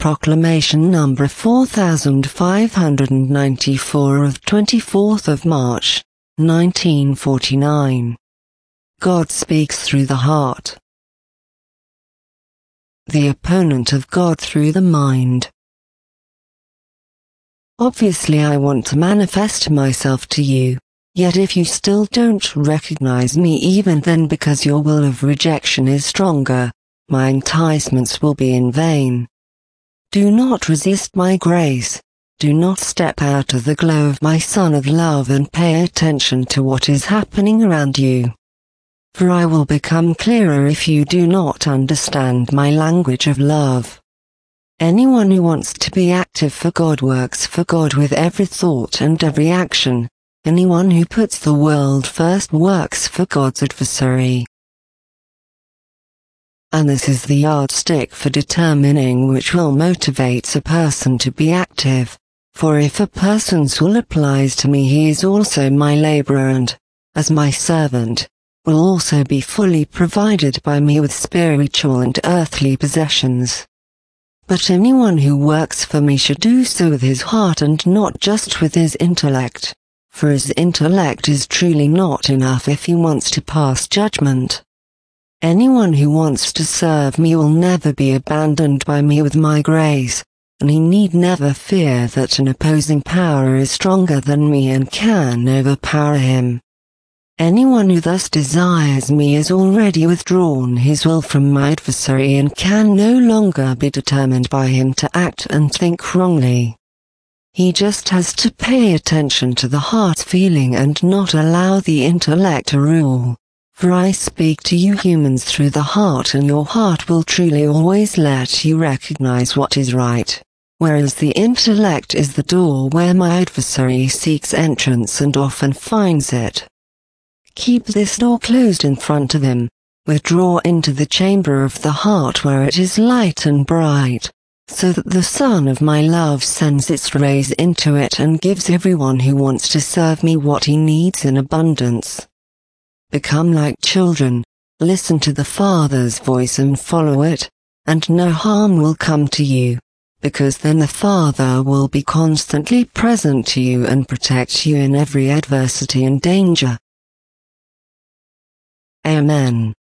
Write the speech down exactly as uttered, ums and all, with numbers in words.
Proclamation number four thousand five hundred ninety-four of twenty-fourth of March, nineteen forty-nine. God speaks through the heart. The opponent of God through the mind. Obviously I want to manifest myself to you, yet if you still don't recognize me even then because your will of rejection is stronger, my enticements will be in vain. Do not resist my grace, do not step out of the glow of my Son of Love and pay attention to what is happening around you. For I will become clearer if you do not understand my language of love. Anyone who wants to be active for God works for God with every thought and every action. Anyone who puts the world first works for God's adversary. And this is the yardstick for determining which will motivates a person to be active. For if a person's will applies to me, he is also my laborer and, as my servant, will also be fully provided by me with spiritual and earthly possessions. But anyone who works for me should do so with his heart and not just with his intellect, for his intellect is truly not enough if he wants to pass judgment. Anyone who wants to serve me will never be abandoned by me with my grace, and he need never fear that an opposing power is stronger than me and can overpower him. Anyone who thus desires me has already withdrawn his will from my adversary and can no longer be determined by him to act and think wrongly. He just has to pay attention to the heart's feeling and not allow the intellect to rule. For I speak to you humans through the heart, and your heart will truly always let you recognize what is right, whereas the intellect is the door where my adversary seeks entrance and often finds it. Keep this door closed in front of him, withdraw into the chamber of the heart where it is light and bright, so that the sun of my love sends its rays into it and gives everyone who wants to serve me what he needs in abundance. Become like children, listen to the Father's voice and follow it, and no harm will come to you, because then the Father will be constantly present to you and protect you in every adversity and danger. Amen.